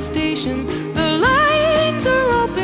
station. The lines are open.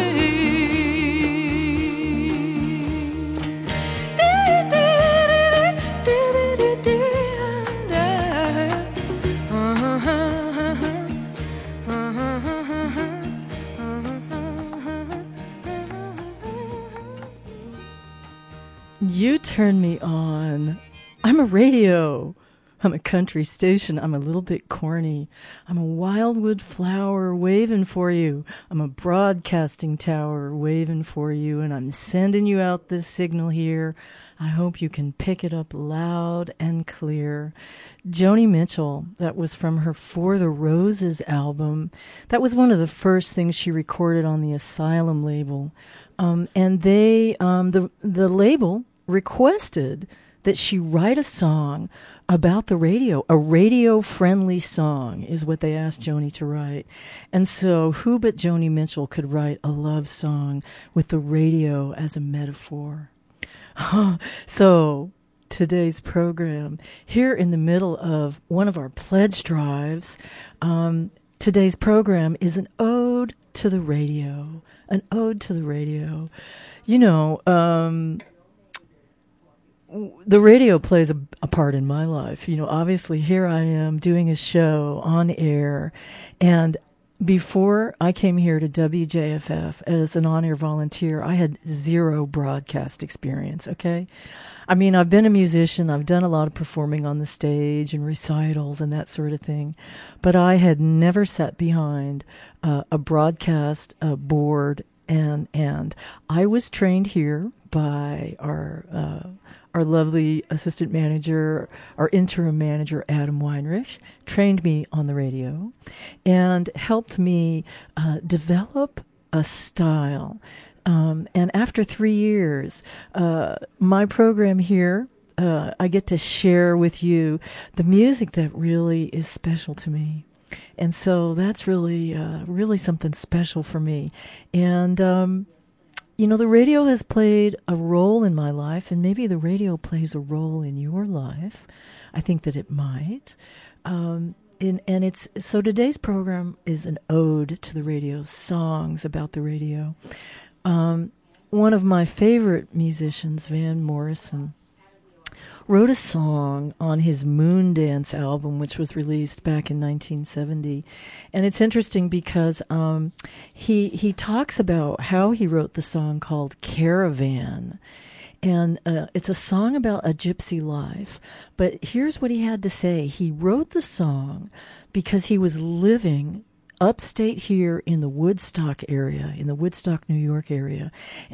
You turn me on. I'm a radio. I'm a country station. I'm a little bit corny. I'm a wildwood flower waving for you. I'm a broadcasting tower waving for you, and I'm sending you out this signal here. I hope you can pick it up loud and clear. Joni Mitchell, that was from her For the Roses album. That was one of the first things she recorded on the Asylum label. And they, the label requested that she write a song about the radio. A radio-friendly song is what they asked Joni to write. And so who but Joni Mitchell could write a love song with the radio as a metaphor? So today's program, here in the middle of one of our pledge drives, today's program is an ode to the radio. An ode to the radio. You know, the radio plays a part in my life. You know, obviously here I am doing a show on air, and before I came here to WJFF as an on-air volunteer, I had zero broadcast experience, okay? I mean, I've been a musician. I've done a lot of performing on the stage and recitals and that sort of thing, but I had never sat behind a broadcast board, and I was trained here by our lovely assistant manager, our interim manager, Adam Weinrich, trained me on the radio and helped me develop a style. And after 3 years, my program here, I get to share with you the music that really is special to me. And so that's really, really something special for me. And, you know, the radio has played a role in my life, and maybe the radio plays a role in your life. I think that it might. And it's so today's program is an ode to the radio, songs about the radio. One of my favorite musicians, Van Morrison, wrote a song on his Moondance album, which was released back in 1970. And it's interesting because he talks about how he wrote the song called Caravan. And it's a song about a gypsy life. But here's what he had to say. He wrote the song because he was living upstate here in the Woodstock area, in the Woodstock, New York area.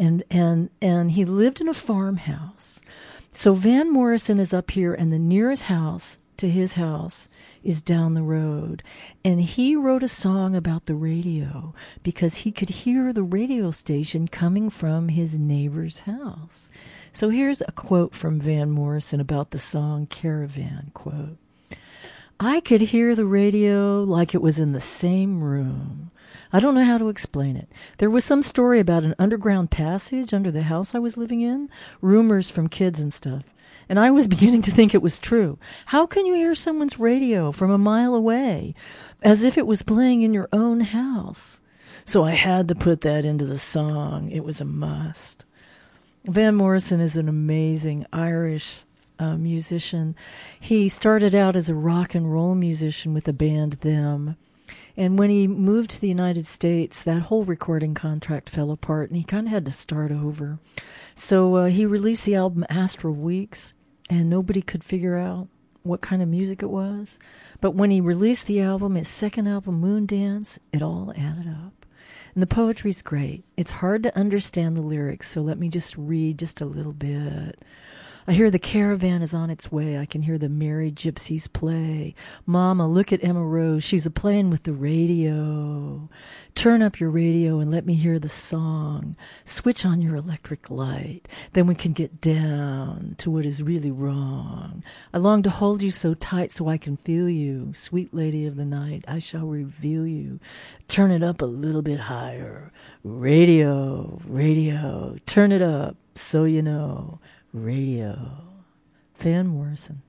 And he lived in a farmhouse. So Van Morrison is up here, and the nearest house to his house is down the road. And he wrote a song about the radio because he could hear the radio station coming from his neighbor's house. So here's a quote from Van Morrison about the song Caravan, quote, "I could hear the radio like it was in the same room. I don't know how to explain it. There was some story about an underground passage under the house I was living in, rumors from kids and stuff. And I was beginning to think it was true. How can you hear someone's radio from a mile away, as if it was playing in your own house? So I had to put that into the song. It was a must." Van Morrison is an amazing Irish musician. He started out as a rock and roll musician with the band Them. And when he moved to the United States, that whole recording contract fell apart, and he kind of had to start over. So he released the album Astral Weeks, and nobody could figure out what kind of music it was. But when he released the album, his second album, Moondance, it all added up. And the poetry's great. It's hard to understand the lyrics, so let me just read just a little bit. I hear the caravan is on its way. I can hear the merry gypsies play. Mama, look at Emma Rose. She's a-playing with the radio. Turn up your radio and let me hear the song. Switch on your electric light. Then we can get down to what is really wrong. I long to hold you so tight so I can feel you. Sweet lady of the night, I shall reveal you. Turn it up a little bit higher. Radio, radio, turn it up so you know. Radio. Van Morrison.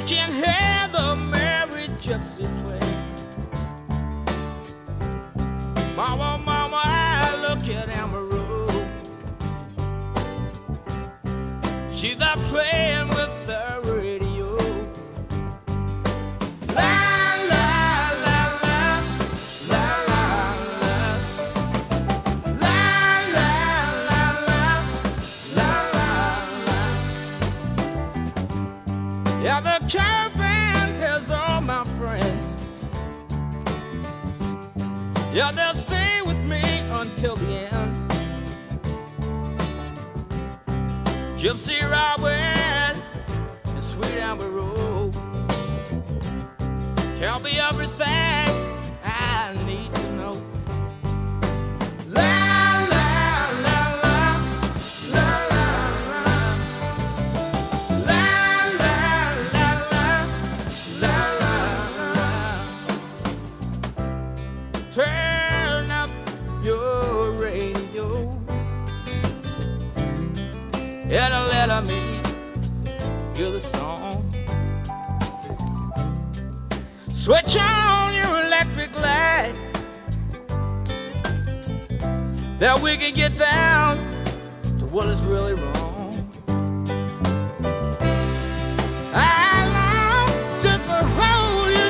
can hear the merry gypsy play. Mama, mama, I look at Amaru. She's there playing with the radio. La la la la, la la la, la la la la, la la la. Yeah, the caravan has all my friends. Yeah, they'll stay with me until the end. Gypsy Robin and Sweet Amaru tell me everything I need to know. La la la la, la la la, la la la la, la la la. Turn up your radio. It'll let me hear the song. Switch on your electric light, that we can get down to what is really wrong. I long just to hold you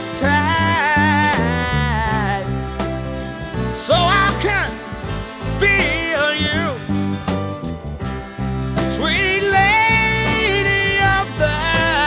tight, so I can feel you, sweet lady of the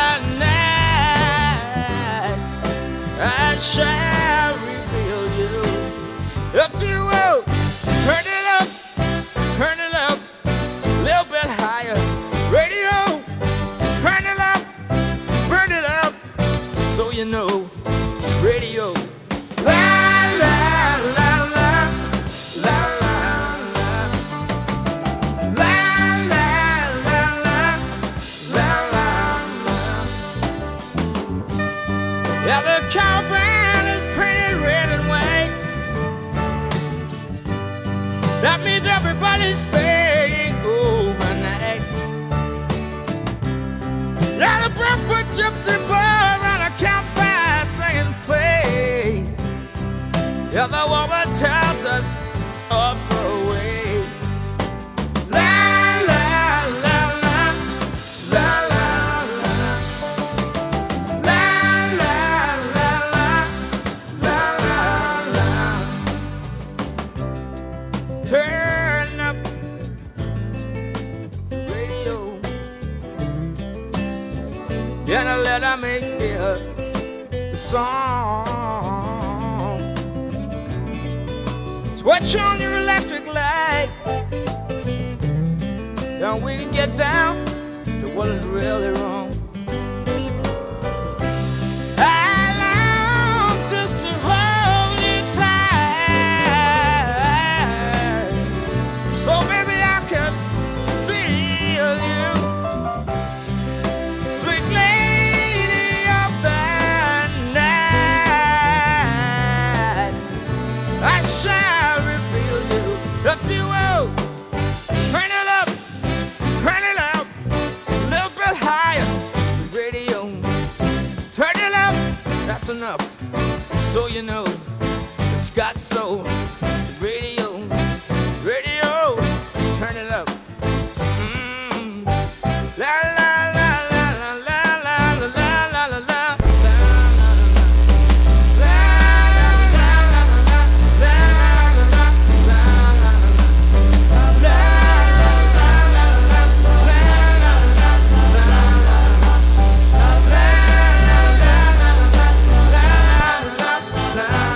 night. I shall reveal you. If you will, turn it up, a little bit higher. Radio, turn it up, burn it up, so you know. Radio, la la la la, la la la, la la la la, la la la. Yeah, the caravan is painted red and white. That means everybody's staying overnight. Yeah, the barefoot gypsy boy around a campfire singing play. Yeah, the woman tells us off away. La la la la, la la la, la la la la, la la la. Turn up the radio, and let me hear the song. Switch on your electric light, and we can get down to what is really wrong. I long just to hold you tight, so maybe I can feel you, sweet lady of the night. I shall reveal you. If you will, turn it up, a little bit higher. Radio, turn it up, that's enough, so you know it's got soul. Radio, radio, turn it up. La la la la la la la la la la la. La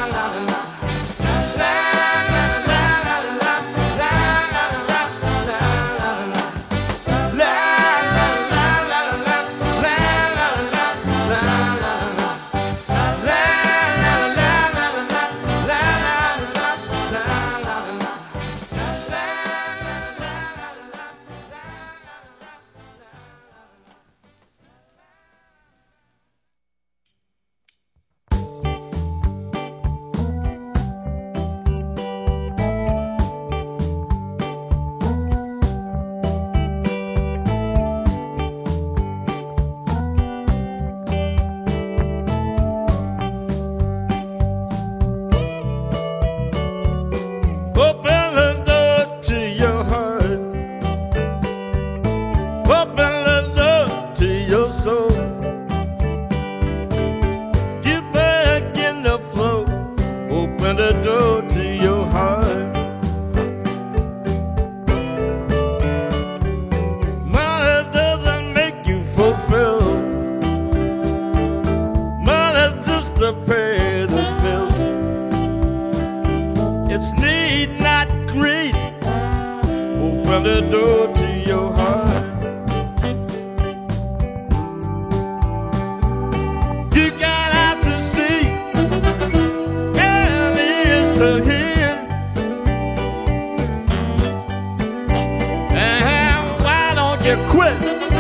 make you quit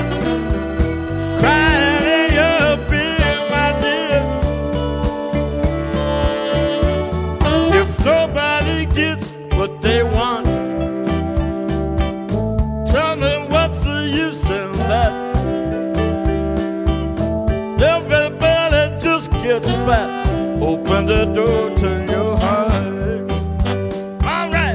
crying in your beer, my dear. If nobody gets what they want, tell me what's the use in that? Everybody just gets fat. Open the door to your heart. All right.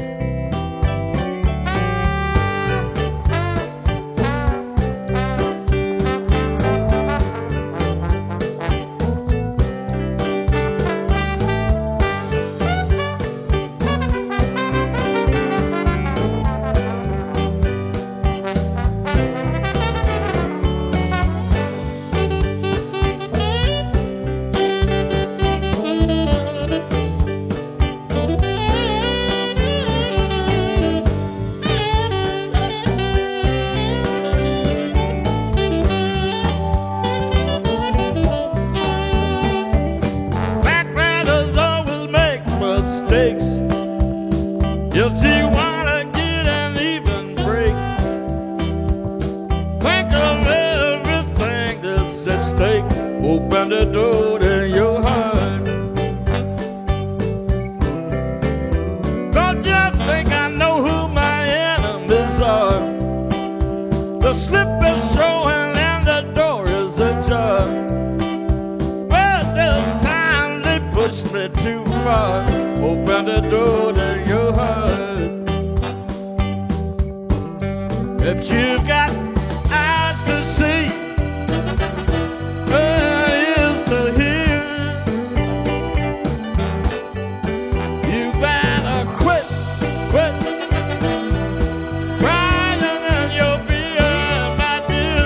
Backgrounders always make mistakes. If you wanna get an even break, think of everything that's at stake. Open the door to your heart. Don't just think I know who my enemies are. The slip is showing and the door is ajar. But this time they pushed me too far. Open the door to your heart. If you got eyes to see, ears to hear, you better quit crying in your beer, my dear.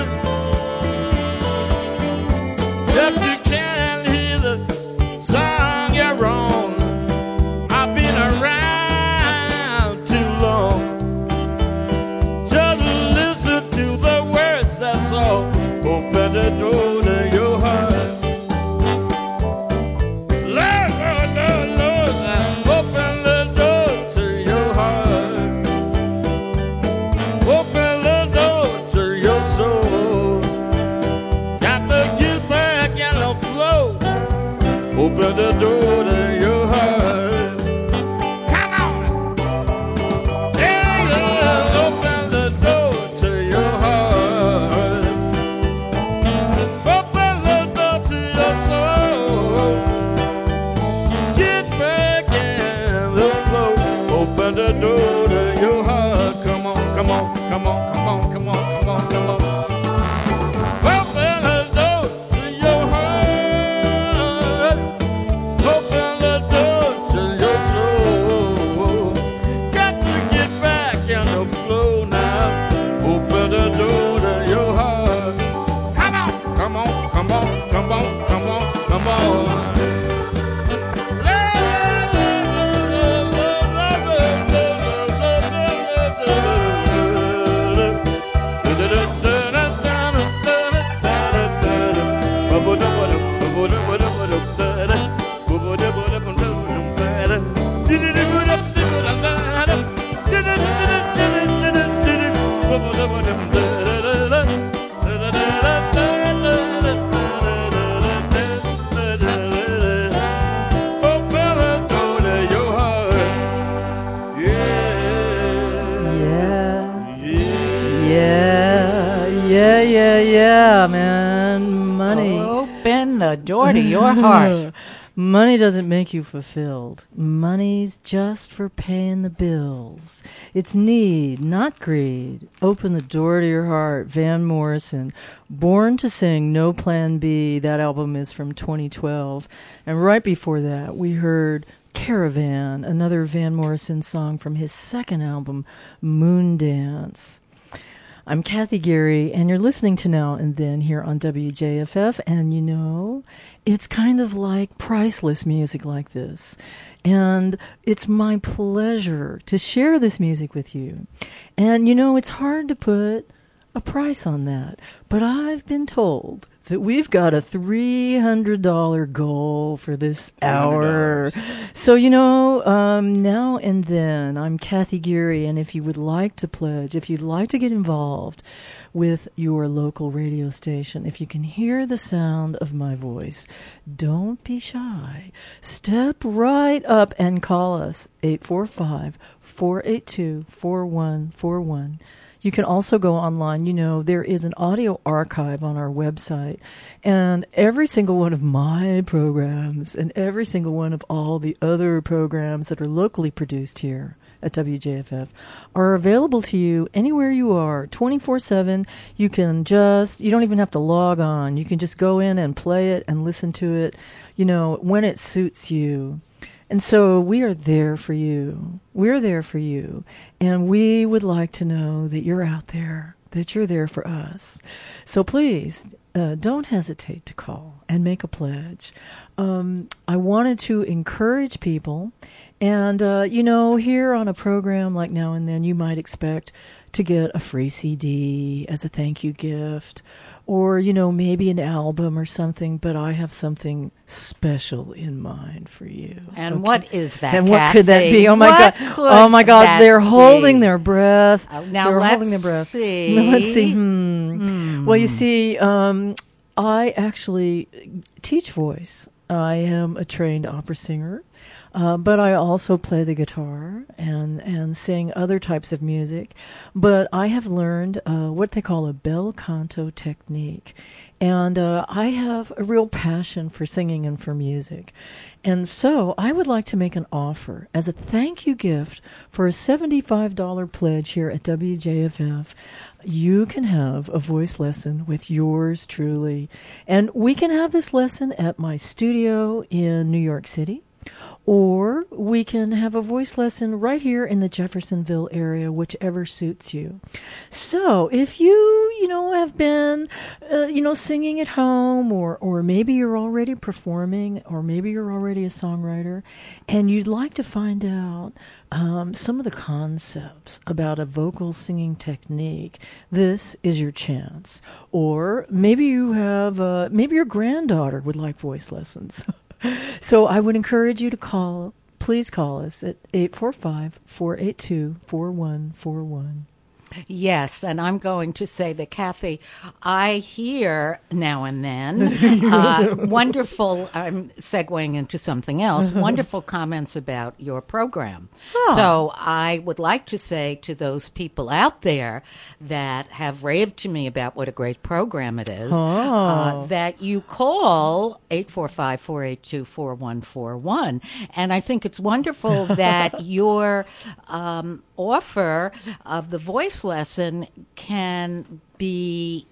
If you can't hear the song you're wrong, I've been around too long. Just listen to the words, that's all. Open the door to your heart. Lord, Lord, Lord, Lord, open the door to your heart. Open the door to your soul. Got to get back in the flow. Open the door to your heart. Come on. Yeah, yeah. Open the door to your heart. Open the door to your soul. Get back in the flow. Open the door to your heart. Come on, come on, come on, come on, come on, come on, come on. Open the door to your heart. Open the door to your soul. Got to get back in the flow now. Open the door to your heart. Come on, come on, come on, come on, come on, come on. Yeah, man. Money. Open the door to your heart. Money doesn't make you fulfilled. Money's just for paying the bills. It's need, not greed. Open the door to your heart. Van Morrison. Born to Sing, No Plan B. That album is from 2012. And right before that, we heard Caravan, another Van Morrison song from his second album, Moondance. I'm Kathy Gary, and you're listening to Now and Then here on WJFF, and you know, it's kind of like priceless music like this. And it's my pleasure to share this music with you. And you know, it's hard to put a price on that. But I've been told that we've got a $300 goal for this hour. So, now and then, I'm Kathy Geary, and if you would like to pledge, if you'd like to get involved with your local radio station, if you can hear the sound of my voice, don't be shy. Step right up and call us, 845-482-4141. You can also go online. There is an audio archive on our website, and every single one of my programs and every single one of all the other programs that are locally produced here at WJFF are available to you anywhere you are, 24/7. You don't even have to log on. You can just go in and play it and listen to it, when it suits you. And so we are there for you. We're there for you. And we would like to know that you're out there, that you're there for us. So please, don't hesitate to call and make a pledge. I wanted to encourage people. And, here on a program like Now and Then, you might expect to get a free CD as a thank you gift, or, maybe an album or something, but I have something special in mind for you. And what is that, And Kathy? what could that be? Oh, my God. Oh, my God. They're holding their breath. Now, They're let's holding their breath. see. Let's see. Well, you see, I actually teach voice. I am a trained opera singer. But I also play the guitar and sing other types of music. But I have learned what they call a bel canto technique. And I have a real passion for singing and for music. And so I would like to make an offer as a thank you gift for a $75 pledge here at WJFF. You can have a voice lesson with yours truly. And we can have this lesson at my studio in New York City. Or we can have a voice lesson right here in the Jeffersonville area, whichever suits you. So if you, have been, singing at home, or maybe you're already performing, or maybe you're already a songwriter, and you'd like to find out some of the concepts about a vocal singing technique, this is your chance. Or maybe you have, maybe your granddaughter would like voice lessons. So I would encourage you to call. Please call us at 845-482-4141. Yes, and I'm going to say that, Kathy, I hear now and then wonderful, I'm segueing into something else, wonderful comments about your program. Oh. So I would like to say to those people out there that have raved to me about what a great program it is, that you call 845-482-4141. And I think it's wonderful that your offer of the voice lesson can be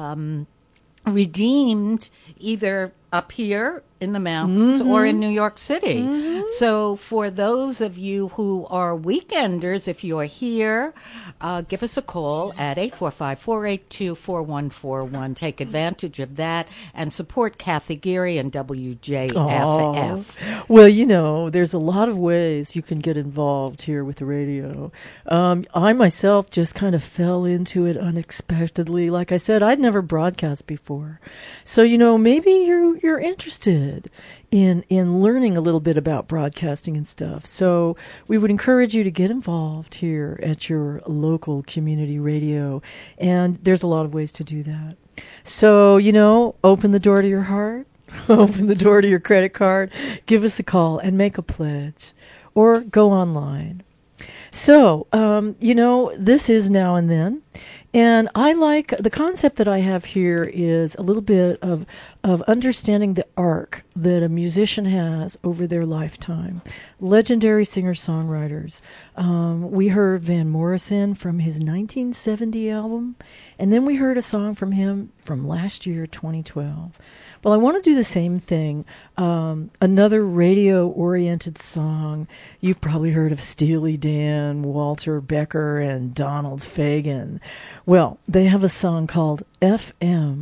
redeemed either up here in the mountains or in New York City. So for those of you who are weekenders, if you're here, give us a call at 845-482-4141. Take advantage of that and support Kathy Geary and WJFF. Oh. Well, there's a lot of ways you can get involved here with the radio. I myself just kind of fell into it unexpectedly. Like I said, I'd never broadcast before. So, maybe you're interested in learning a little bit about broadcasting and stuff. So we would encourage you to get involved here at your local community radio. And there's a lot of ways to do that. So, open the door to your heart, open the door to your credit card, give us a call and make a pledge, or go online. So, this is Now and Then. And I like the concept that I have here is a little bit of understanding the arc that a musician has over their lifetime. Legendary singer-songwriters. We heard Van Morrison from his 1970 album, and then we heard a song from him from last year, 2012. Well, I want to do the same thing. Another radio-oriented song. You've probably heard of Steely Dan, Walter Becker, and Donald Fagen. Well, they have a song called FM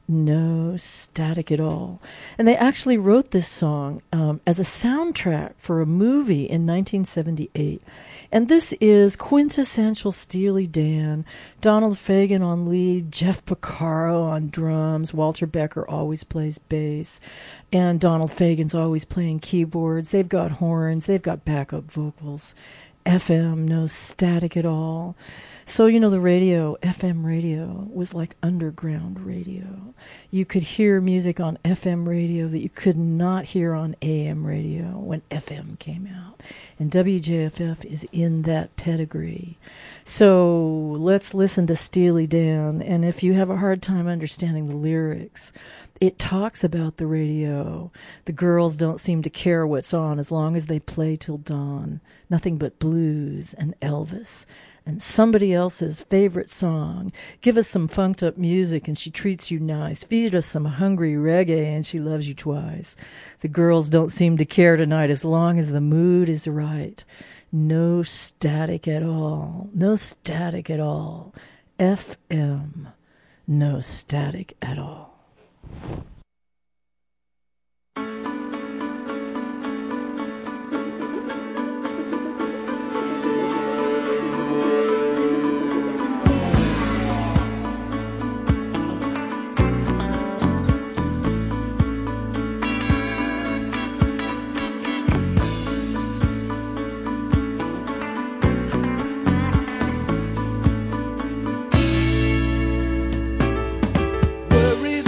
No static at all. And they actually wrote this song as a soundtrack for a movie in 1978. And this is quintessential Steely Dan. Donald Fagen on lead, Jeff Porcaro on drums, Walter Becker always plays bass, and Donald Fagen's always playing keyboards. They've got horns, they've got backup vocals. FM, no static at all. So, you know, the radio, FM radio, was like underground radio. You could hear music on FM radio that you could not hear on AM radio when FM came out. And WJFF is in that pedigree. So let's listen to Steely Dan. And if you have a hard time understanding the lyrics, it talks about the radio. The girls don't seem to care what's on as long as they play till dawn. Nothing but blues and Elvis and somebody else's favorite song. Give us some funked up music and she treats you nice. Feed us some hungry reggae and she loves you twice. The girls don't seem to care tonight as long as the mood is right. No static at all. No static at all. FM. No static at all. Worried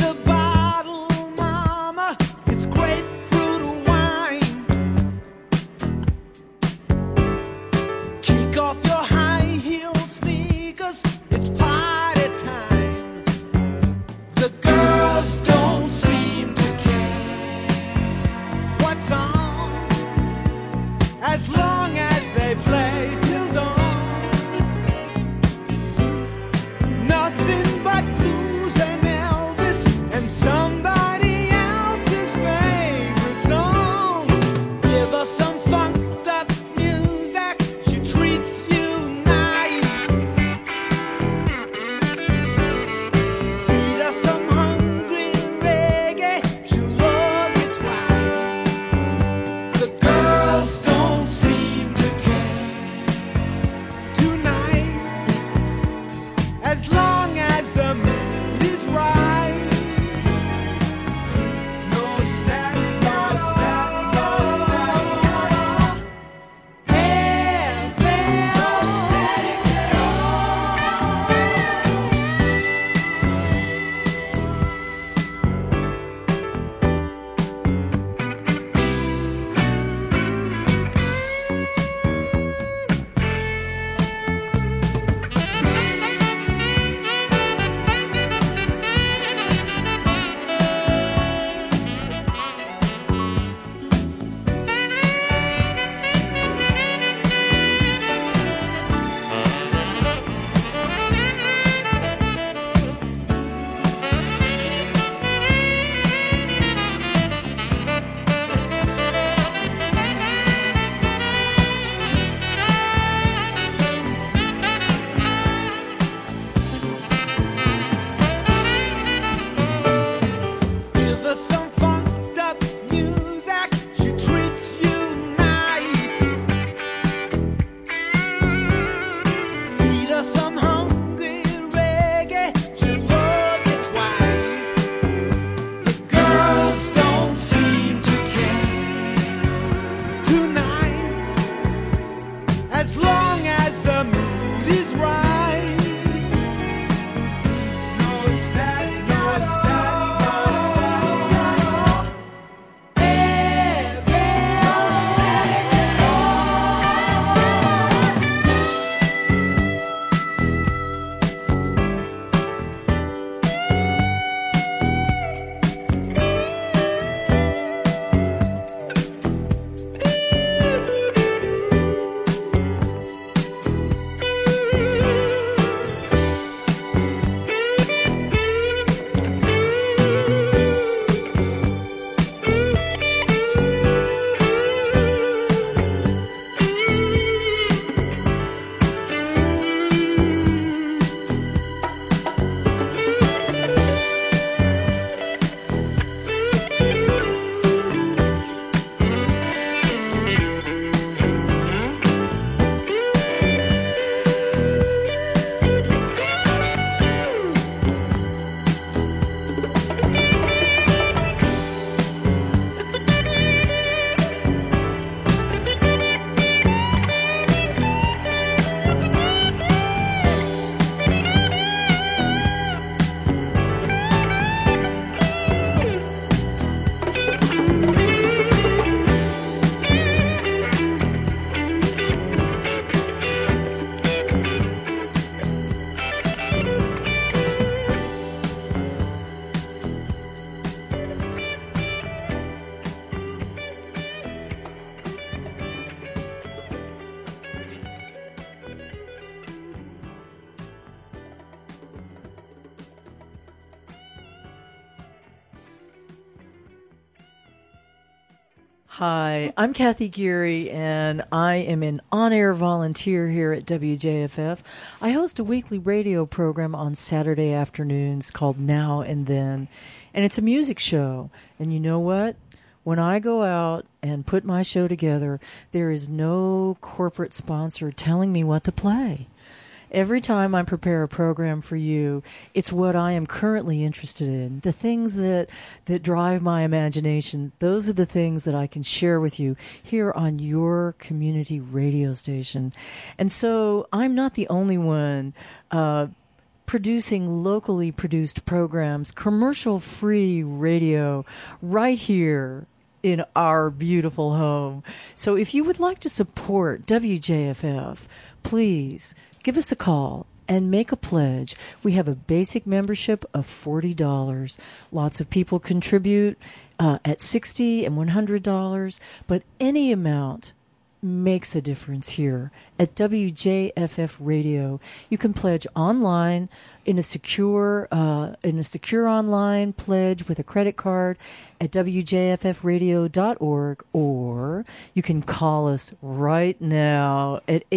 Hi, I'm Kathy Geary, and I am an on-air volunteer here at WJFF. I host a weekly radio program on Saturday afternoons called Now and Then, and it's a music show. And you know what? When I go out and put my show together, there is no corporate sponsor telling me what to play. Every time I prepare a program for you, it's what I am currently interested in. The things that drive my imagination, those are the things that I can share with you here on your community radio station. And so I'm not the only one producing locally produced programs, commercial-free radio, right here in our beautiful home. So if you would like to support WJFF, please give us a call and make a pledge. We have a basic membership of $40. Lots of people contribute at $60 and $100, but any amount makes a difference here at WJFF Radio. You can pledge online in a secure online pledge with a credit card at WJFFradio.org, or you can call us right now at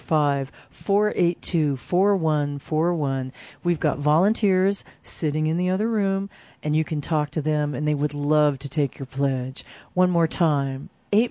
845-482-4141. We've got volunteers sitting in the other room, and you can talk to them, and they would love to take your pledge. One more time.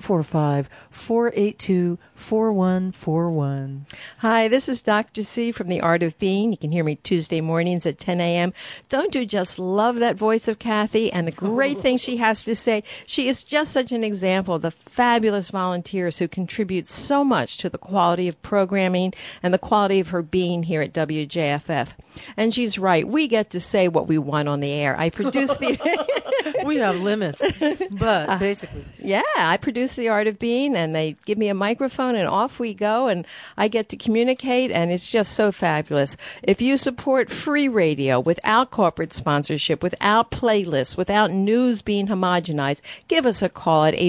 845-482-4141. Hi, this is Dr. C from The Art of Being. You can hear me Tuesday mornings at 10 a.m. Don't you just love that voice of Kathy and the great things she has to say? She is just such an example of the fabulous volunteers who contribute so much to the quality of programming and the quality of her being here at WJFF. And she's right. We get to say what we want on the air. I produce the... We have limits, but basically. Yeah, I produce The Art of Being, and they give me a microphone, and off we go, and I get to communicate, and it's just so fabulous. If you support free radio without corporate sponsorship, without playlists, without news being homogenized, give us a call at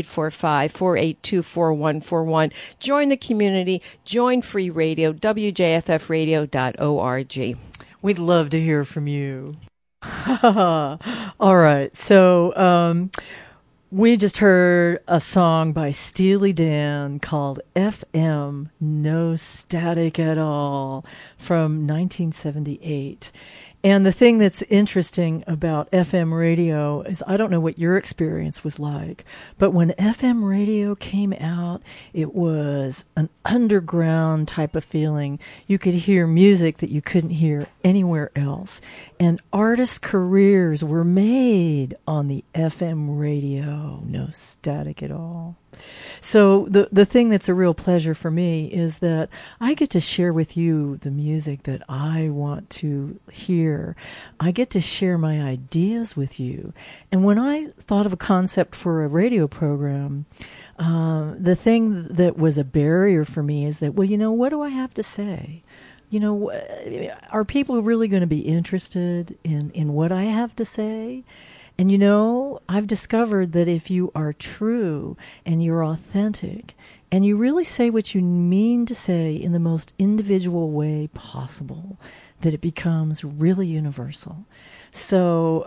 845-482-4141. Join the community. Join free radio, WJFFradio.org. We'd love to hear from you. All right. So we just heard a song by Steely Dan called FM No Static at All from 1978. And the thing that's interesting about FM radio is, I don't know what your experience was like, but when FM radio came out, it was an underground type of feeling. You could hear music that you couldn't hear anywhere else. And artists' careers were made on the FM radio. No static at all. So the thing that's a real pleasure for me is that I get to share with you the music that I want to hear. I get to share my ideas with you. And when I thought of a concept for a radio program, the thing that was a barrier for me is that, well, you know, what do I have to say? You know, are people really going to be interested in what I have to say? And, you know, I've discovered that if you are true and you're authentic and you really say what you mean to say in the most individual way possible, that it becomes really universal. So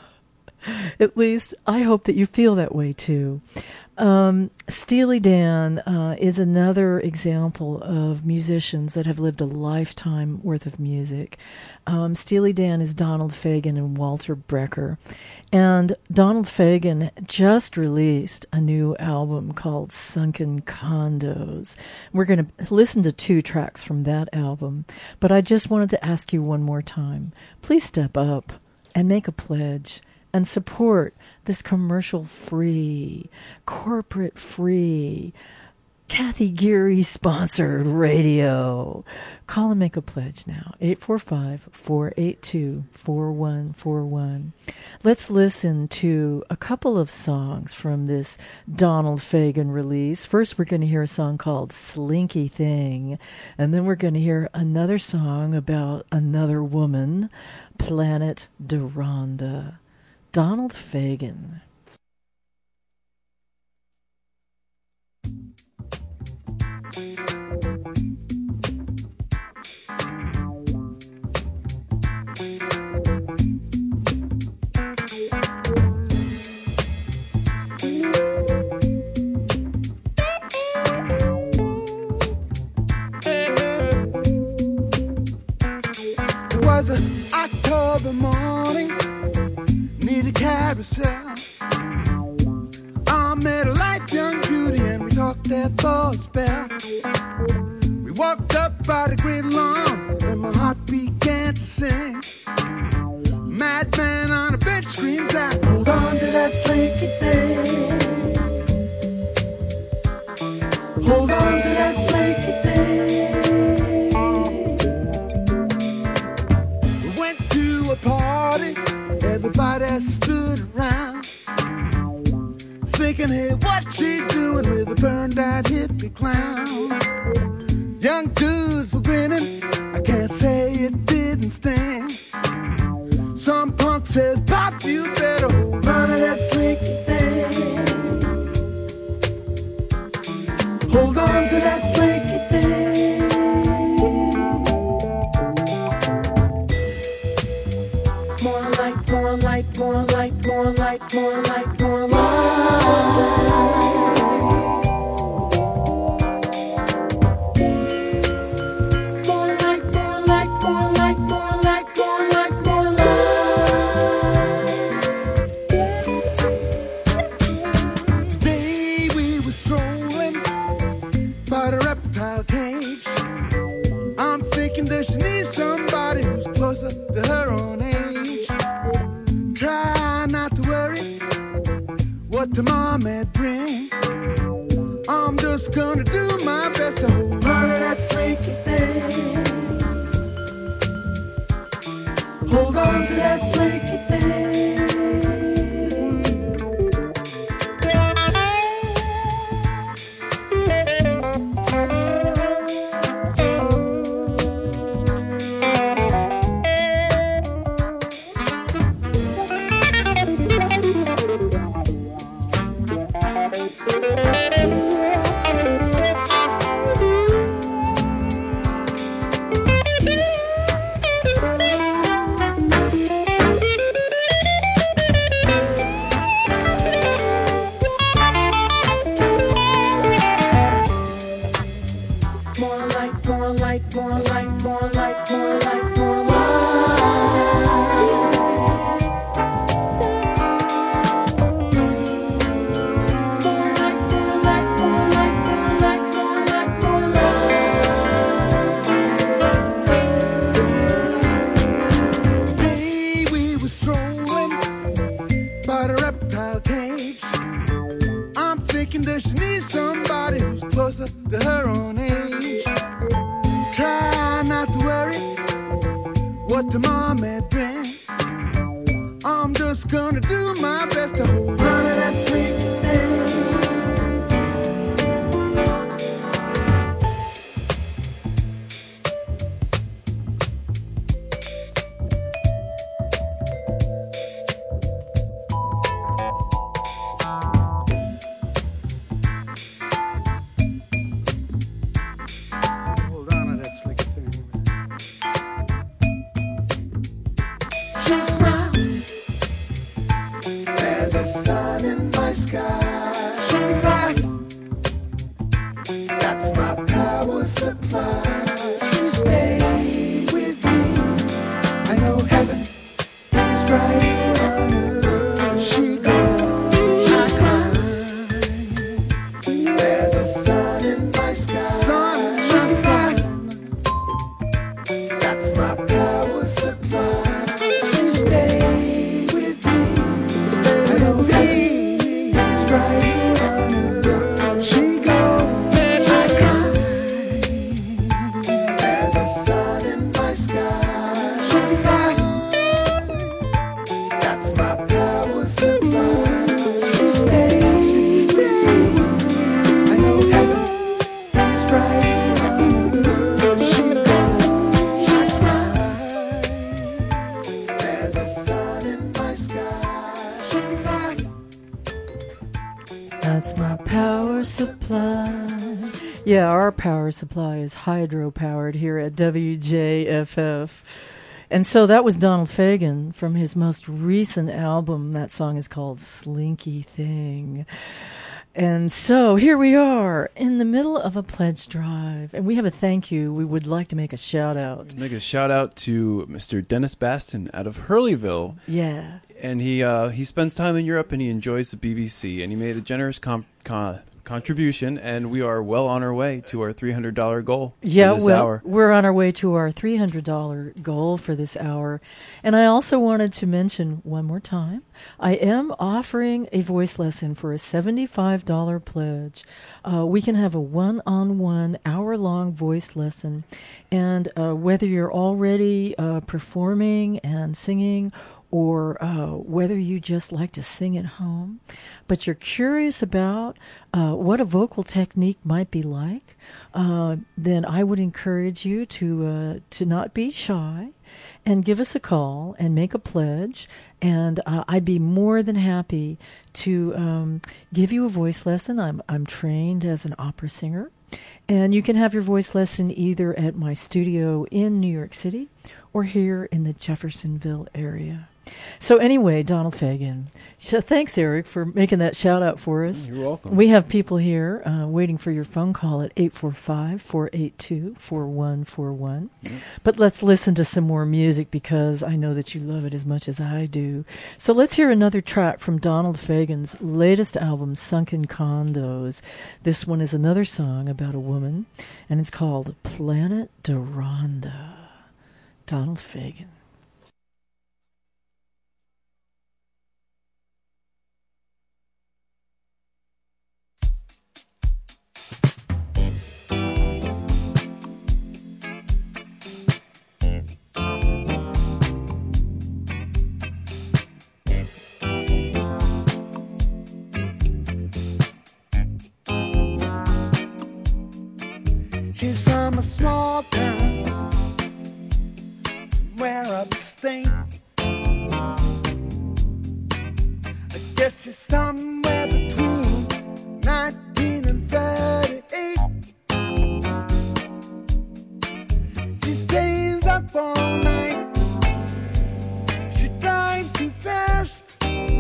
at least I hope that you feel that way too. Steely Dan is another example of musicians that have lived a lifetime worth of music. Steely Dan is Donald Fagen and Walter Becker. And Donald Fagen just released a new album called Sunken Condos. We're going to listen to 2 tracks from that album. But I just wanted to ask you one more time. Please step up and make a pledge and support this commercial-free, corporate-free, Kathy Geary-sponsored radio. Call and make a pledge now, 845-482-4141. Let's listen to a couple of songs from this Donald Fagen release. First, we're going to hear a song called Slinky Thing, and then we're going to hear another song about another woman, Planet Deronda. Donald Fagen. did a carousel. I met a light young beauty and we talked there for a spell. We walked up by the great lawn and my heart began to sing. Madman on a bench screams out, hold on to that slinky thing. Hold on to that slinky thing. We went to a party, everybody stood around, thinking, hey, what's she doing with a burned out hippie clown? Young dudes were grinning, I can't say it didn't sting. Some punk says, Pops, you better hold on to that slinky thing. Hold on to that slinky thing. More light, more light, more light, more light, more light, more light. She needs somebody who's closer to her own age. Try not to worry what tomorrow may bring. I'm just gonna do my best to hold on to that slinky thing. Hold on to that slinky thing. Yeah, our power supply is hydro-powered here at WJFF. And so that was Donald Fagen from his most recent album. That song is called Slinky Thing. And so here we are in the middle of a pledge drive. And we have a thank you. We would like to make a shout out. Make a shout out to Mr. Dennis Baston out of Hurleyville. Yeah. and he spends time in Europe, and he enjoys the BBC, and he made a generous contribution, and we are well on our way to our $300 goal for this hour. We're on our way to our $300 goal for this hour. And I also wanted to mention one more time, I am offering a voice lesson for a $75 pledge. We can have a one-on-one hour-long voice lesson, and whether you're already performing and singing, or whether you just like to sing at home, but you're curious about what a vocal technique might be like, then I would encourage you to not be shy and give us a call and make a pledge. And I'd be more than happy to give you a voice lesson. I'm trained as an opera singer. And you can have your voice lesson either at my studio in New York City or here in the Jeffersonville area. So anyway, Donald Fagen. So thanks, Eric, for making that shout out for us. You're welcome. We have people here waiting for your phone call at 845-482-4141. But let's listen to some more music because I know that you love it as much as I do. So let's hear another track from Donald Fagen's latest album, Sunken Condos. This one is another song about a woman, and it's called Planet Deronda. Donald Fagen. She's from a small town, somewhere upstate. I guess she's somewhere between 19 and 38. She stays up all night, she drives too fast.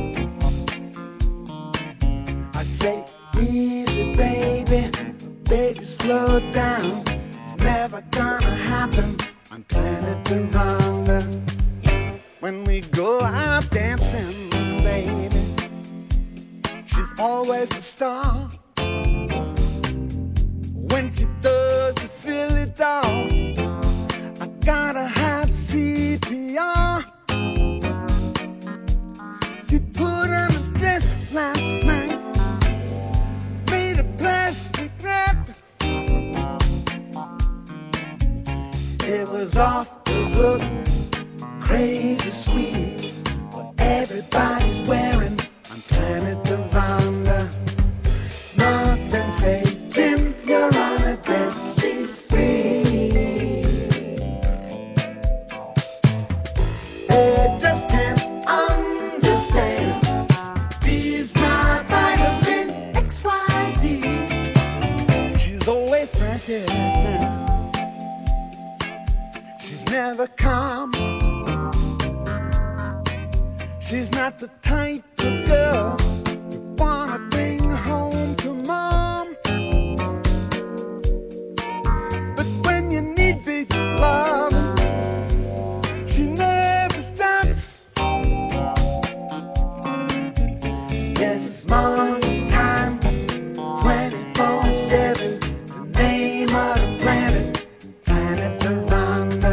I say, easy baby, baby, slow down. It's never gonna happen on Planet Deronda. When we go out dancing, baby, she's always a star. When she does the silly doll, I gotta have CPR. She put on a dress last night, made a plastic wrap. It was off the hook, crazy sweet, what everybody's wearing on Planet Deronda. No sensation, you're on a deadly spree. They just can't understand. D's my vitamin XYZ. She's always frantic now. She's never calm. She's not the type of girl you wanna bring home to mom. But when you need big love, she never stops. Yes, it's morning time, 24/7. The name of the planet, Planet Deronda.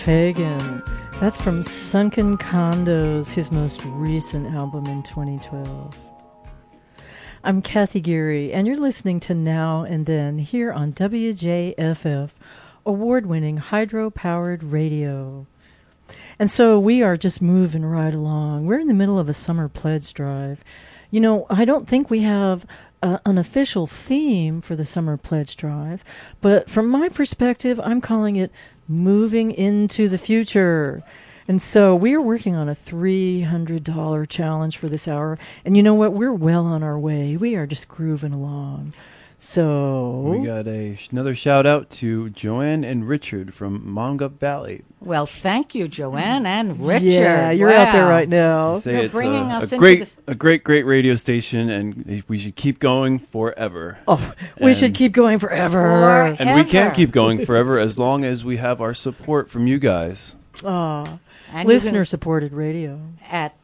Fagan. That's from Sunken Condos, his most recent album in 2012. I'm Kathy Geary, and you're listening to Now and Then here on WJFF, award-winning hydro-powered radio. And so we are just moving right along. We're in the middle of a summer pledge drive. You know, I don't think we have an official theme for the summer pledge drive, but from my perspective, I'm calling it Moving into the Future. And so we are working on a $300 challenge for this hour. And you know what? We're well on our way. We are just grooving along. So we got another shout out to Joanne and Richard from Mongup Valley. Well, thank you, Joanne and Richard. Yeah, you're out there right now. You're bringing us a great radio station, and we should keep going forever. Oh, we should keep going forever. And we can keep going forever as long as we have our support from you guys. Listener-supported radio. At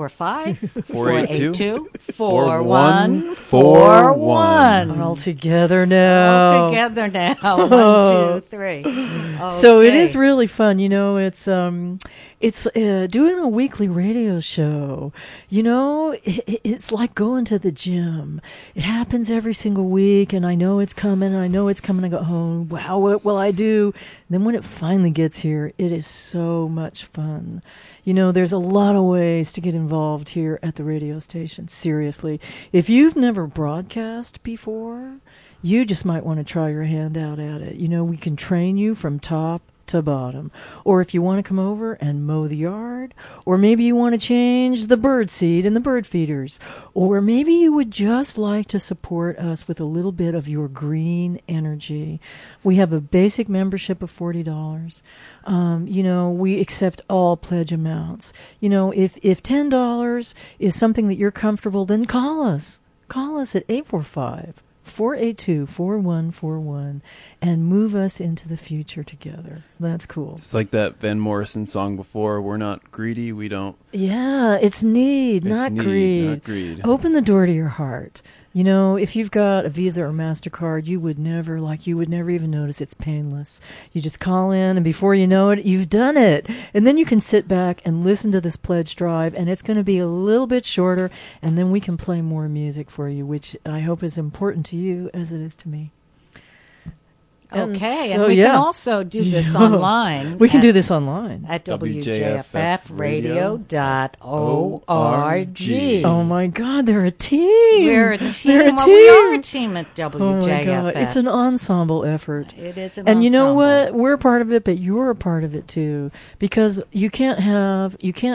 845-482-4141. All together now. 1, 2, 3. Okay. So it is really fun. You know, it's doing a weekly radio show. You know, it's like going to the gym. It happens every single week, and I know it's coming. I go home. Wow, what will I do? And then when it finally gets here, it is so much fun. You know, there's a lot of ways to get involved here at the radio station. Seriously. If you've never broadcast before, you just might want to try your hand out at it. You know, we can train you from top to bottom. Or if you want to come over and mow the yard, or maybe you want to change the bird seed and the bird feeders, or maybe you would just like to support us with a little bit of your green energy. We have a basic membership of $40. You know, we accept all pledge amounts. You know, if $10 is something that you're comfortable, then call us. Call us at 845-482-4141 and move us into the future together. That's cool. It's like that Van Morrison song before, we're not greedy, we don't... Yeah, it's need, not greed. Open the door to your heart. You know, if you've got a Visa or MasterCard, you would never even notice it's painless. You just call in, and before you know it, you've done it. And then you can sit back and listen to this pledge drive, and it's going to be a little bit shorter, and then we can play more music for you, which I hope is important to you as it is to me. Okay, and we can also do this online. We can do this online. At WJFFradio.org. Oh, my God, they're a team. We're a team. We are a team at WJFF. Oh, my God. It's an ensemble effort. It is an ensemble. And you know what? We're a part of it, but you're a part of it, too. Because you can't have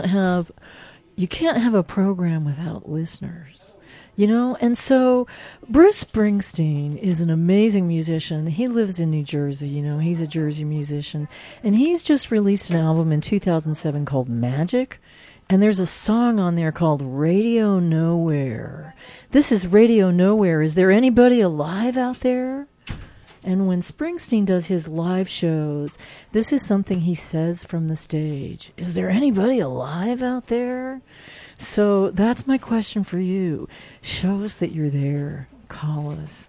a program without listeners. You know, and so Bruce Springsteen is an amazing musician. He lives in New Jersey, you know, he's a Jersey musician. And he's just released an album in 2007 called Magic. And there's a song on there called Radio Nowhere. This is Radio Nowhere. Is there anybody alive out there? And when Springsteen does his live shows, this is something he says from the stage. Is there anybody alive out there? So that's my question for you. Show us that you're there. Call us.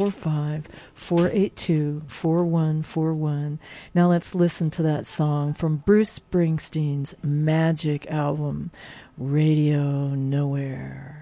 845-482-4141. Now let's listen to that song from Bruce Springsteen's Magic album, Radio Nowhere.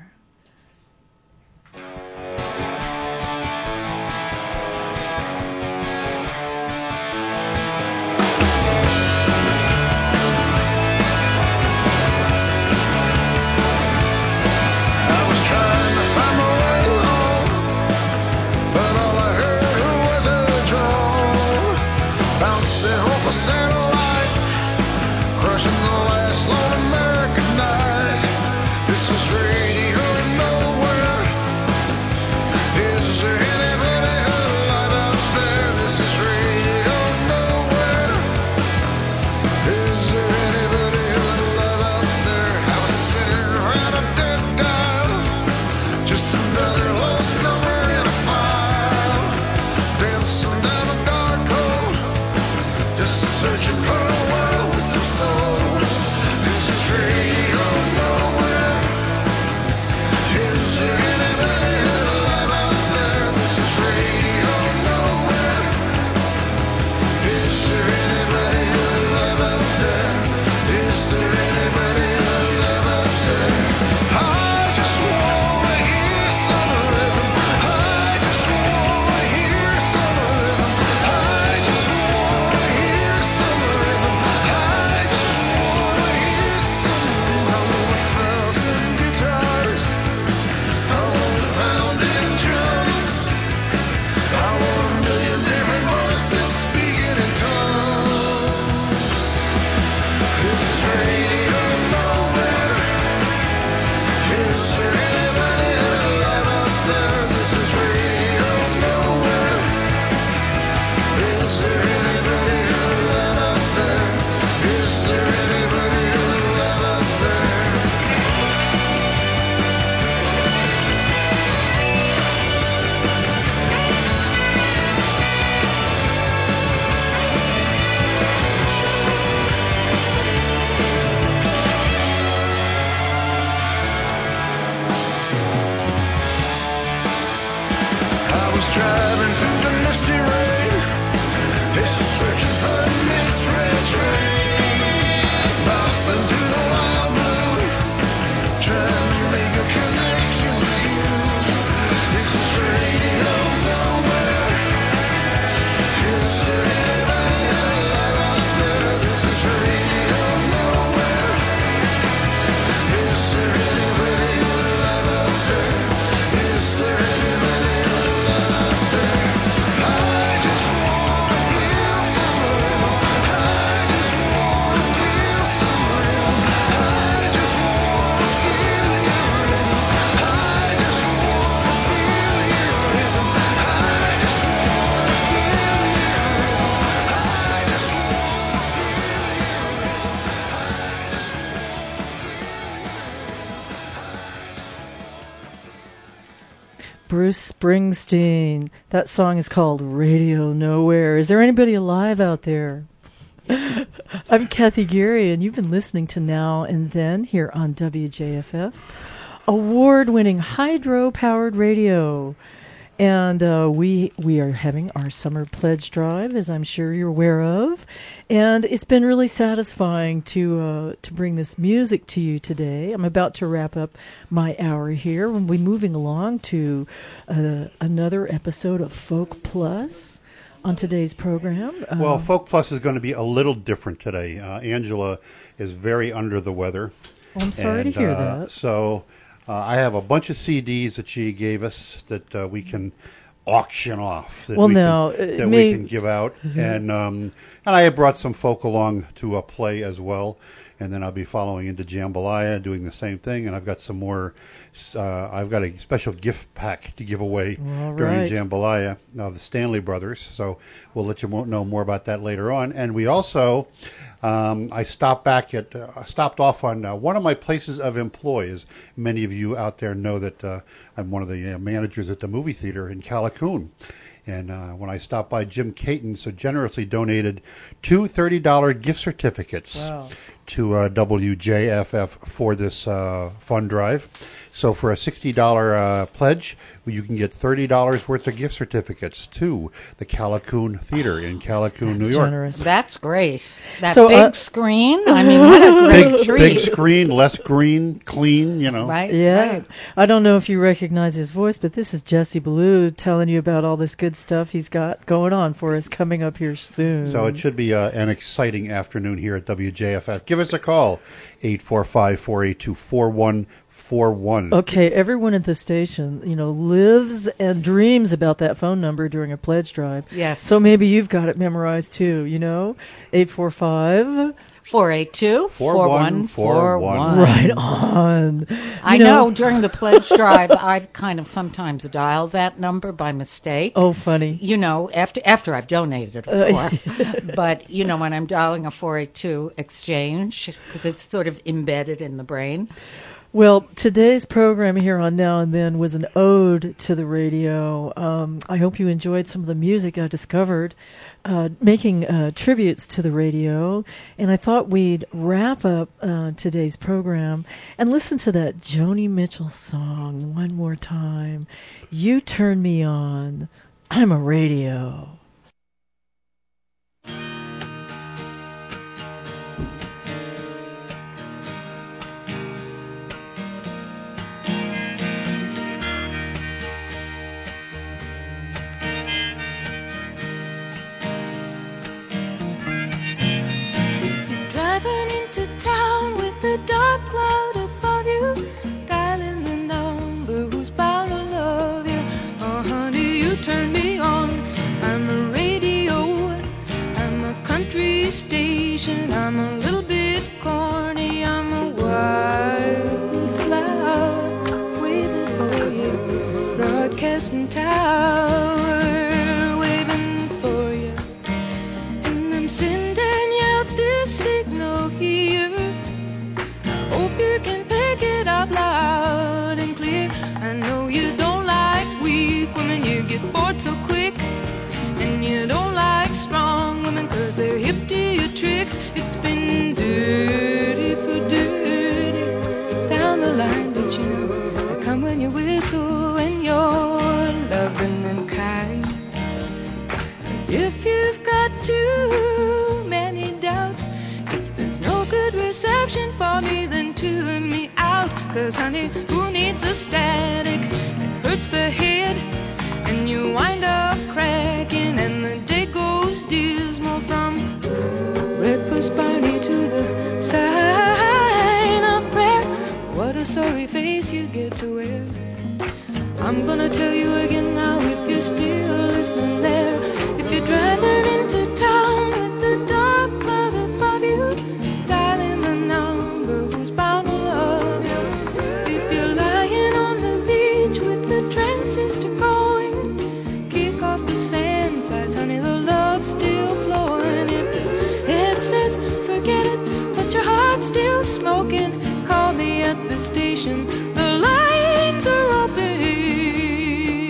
Satellite, crushing the last lone American night. This is Radio Bruce Springsteen. That song is called Radio Nowhere. Is there anybody alive out there? I'm Kathy Geary, and you've been listening to Now and Then here on WJFF, award-winning hydro-powered radio. And we are having our summer pledge drive, as I'm sure you're aware of. And it's been really satisfying to bring this music to you today. I'm about to wrap up my hour here. We'll be moving along to another episode of Folk Plus on today's program. Well, Folk Plus is going to be a little different today. Angela is very under the weather. Oh, I'm sorry to hear that. So I have a bunch of CDs that she gave us that we can auction off. That we can give out. And I have brought some folk along to play as well. And then I'll be following into Jambalaya, doing the same thing. And I've got some more. I've got a special gift pack to give away during Jambalaya of the Stanley Brothers. So we'll let you know more about that later on. And we also, I stopped off on one of my places of employ. As many of you out there know that I'm one of the managers at the movie theater in Callicoon. And when I stopped by, Jim Caton so generously donated two $30 gift certificates to WJFF for this fund drive. So for a $60 pledge, you can get $30 worth of gift certificates to the Callicoon Theater in Callicoon, New York. Generous. That's great. That big screen. I mean, what a great treat. Big screen, less green, clean, you know. Right. Yeah. Right. I don't know if you recognize his voice, but this is Jesse Ballou telling you about all this good stuff he's got going on for us coming up here soon. So it should be an exciting afternoon here at WJFF. Give us a call, 845-482-4141. Okay, everyone at the station, lives and dreams about that phone number during a pledge drive. Yes. So maybe you've got it memorized too, 845 482-4141. Right on. I know during the pledge drive, I've kind of sometimes dialed that number by mistake. Oh, funny. After I've donated, of course. But, when I'm dialing a 482 exchange, because it's sort of embedded in the brain. Well, today's program here on Now and Then was an ode to the radio. I hope you enjoyed some of the music I discovered, making tributes to the radio. And I thought we'd wrap up today's program and listen to that Joni Mitchell song one more time. You Turn Me On. I'm a radio. The dark cloud above you, dialing the number who's bound to love you. Oh, honey, you turn me on. I'm a radio, I'm a country station. I'm a little bit corny, I'm a wildflower waiting for you. Broadcasting tower waiting for you. And I'm sending out this signal here. Hope you can pick it up loud and clear. I know you don't like weak women, you get bored so quick. And you don't like strong women, cause they're hip to your tricks. It's been dirty for dirty down the line, but you know I come when you whistle and you're loving and kind. If you've got too many doubts, if there's no good reception for me, then tune me out. Cause honey, who needs the static? It hurts the head and you wind up cracking, and the day goes dismal from breakfast party to the sign of prayer. What a sorry face you get to wear. I'm gonna tell you again now, if you're still listening there. If you're driving into town with the dark cloud above you, dialing the number who's bound to love you. If you're lying on the beach with the transistor going, kick off the sandflies, honey, the love's still flowing. If the head says forget it, but your heart's still smoking, call me at the station. The lights are open.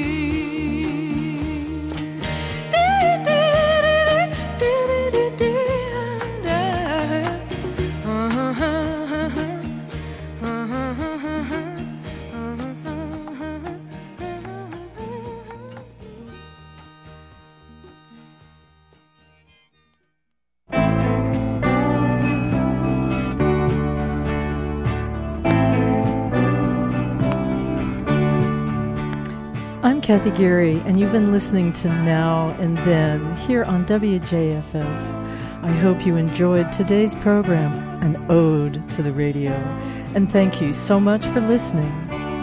Kathy Gary, and you've been listening to Now and Then here on WJFF. I hope you enjoyed today's program, an ode to the radio, and thank you so much for listening.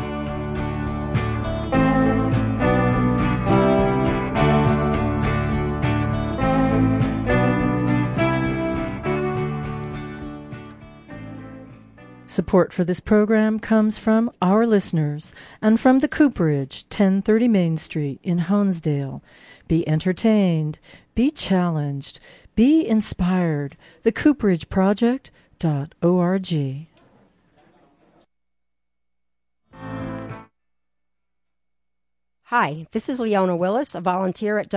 Support for this program comes from our listeners and from the Cooperage, 1030 Main Street in Honesdale. Be entertained, be challenged, be inspired. TheCooperageProject.org. Hi, this is Leona Willis, a volunteer at